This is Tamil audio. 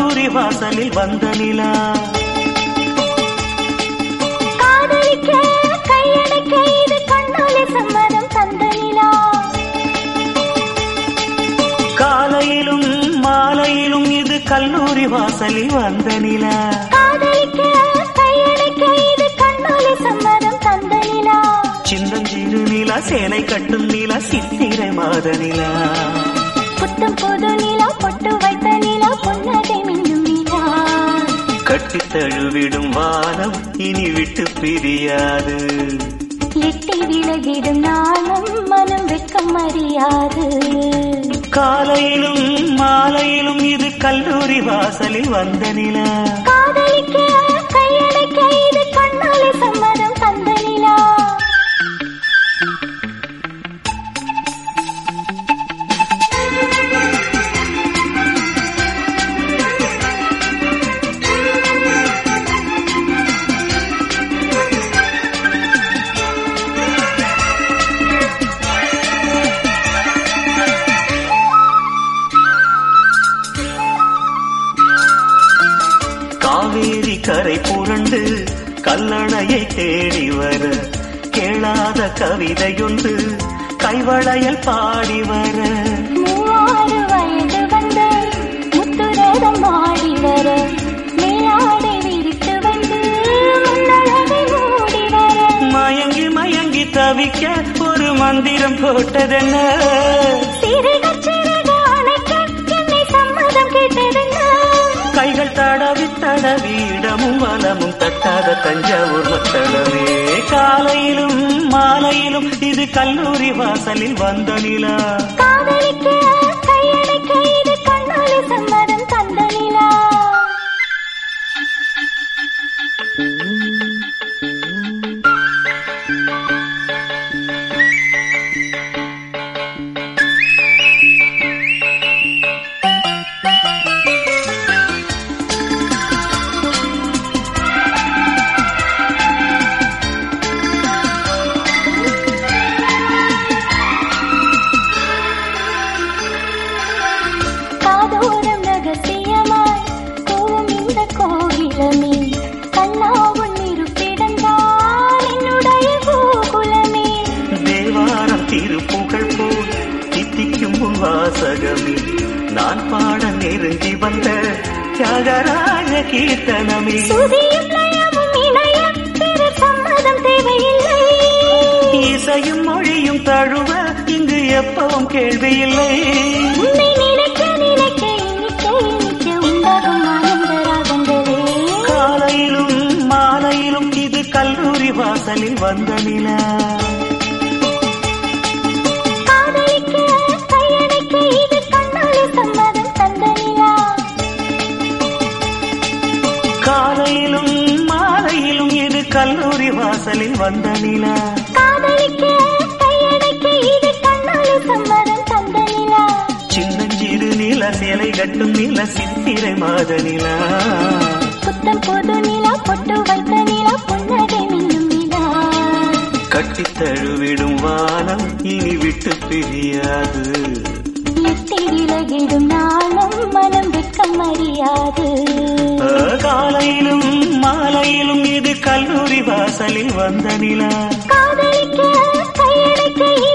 கல்லூரி வாசலில் வந்த நிலா. காதலிக்க கையடைக்க இது கண்ணாலே சம்மதம் தந்த நிலா. காலையிலும் மாலையிலும் இது கல்லூரி வாசலில் வந்த நிலா. காதலிக்க கையடைக்க இது கண்ணாலே சம்மதம் தந்த நிலா. சின்னஞ்சிறு நிலா சேலை கட்டும் நிலா சித்திரை மாத நிலா. புத்தம் புது நிலா பொட்டு வைத்த நிலா புன்னகை மின்னும் நிலா. கட்டி தழுவிடும் வானம் இனி விட்டு பிரியாது. எட்டி விலகிடும் நாளும் மனம் வெட்கம் அறியாது. காலையிலும் மாலையிலும் இது கல்லூரி வாசலில் வந்த நிலா. காதலிக்க கையடைக்க இது கண்ணாலே சம்மதம் தந்த நிலா. காவேரி கரை புரண்டு கல்லணையை தேடி வர கேளாத கவிதையொன்று கைவளையல் பாடி வர. 3 வயது வந்த முத்துரதம் ஆடி வர மேலாடை விரித்து வந்து முன்னழகை மூடி வர. மயங்கி மயங்கி தவிக்க ஒரு மந்திரம் போட்டதென்ன. சிறுக அணைக்க என்னை சம்மதம் கேட்டதென்ன. கைகள் தடவி தடவி இடமும் வலமும் தட்டாத தஞ்சாவூர் மத்தளமே. காலையிலும் மாலையிலும் இது கல்லூரி வாசலில் வந்த நிலா. காதலிக்க கையடைக்க இது கண்ணாலே சம்மதம் தந்த நிலா. காதோரம் ரகசியமாய் கூவும் இந்த கோகிலமே கண்ணாவும் இருப்பிடந்தான் என்னுடைய கோகுலமே. தேவாரம் திருப்புகழ் போல் தித்திக்கும் உன் வாசகமே நான் பாட நெருங்கி வந்த தியாகராஜ கீர்த்தனமே. சுதியும் லயமும் இணைய பிறர் சம்மதம் தேவையில்லை. இசையும் மொழியும் தழுவ இங்கு எப்பவும் கேள்வி இல்லை. உன்னை நினைக்க நினைக்க இனிக்க இனிக்க உண்டாகும் ஆனந்த ராகங்களே. காலையிலும் மாலையிலும் இது கல்லூரி வாசலில் வந்த நிலா. காதலிக்க கையடைக்க இது கண்ணாலே சம்மதம் தந்த நிலா. காலையிலும் மாலையிலும் இது கல்லூரி வாசலில் வந்த நிலா. காதலிக்க கையடைக்க இது கண்ணாலே சம்மதம் தந்த நிலா. சின்னஞ்சிறு நிலா சேலை கட்டும் நிலா சித்திரை மாத நிலா. புத்தம் புது நிலா பொட்டு வைத்த நிலா புன்னகை மின்னும் நிலா. கட்டி தழுவிடும் வானம் இனி விட்டு பிரியாது. எட்டி விலகிடும் நாளும் மனம் வெட்கம் அறியாது. காலையிலும் மாலையிலும் இது கல்லூரி வாசலில் வந்த நிலா. காதலிக்க கையடைக்க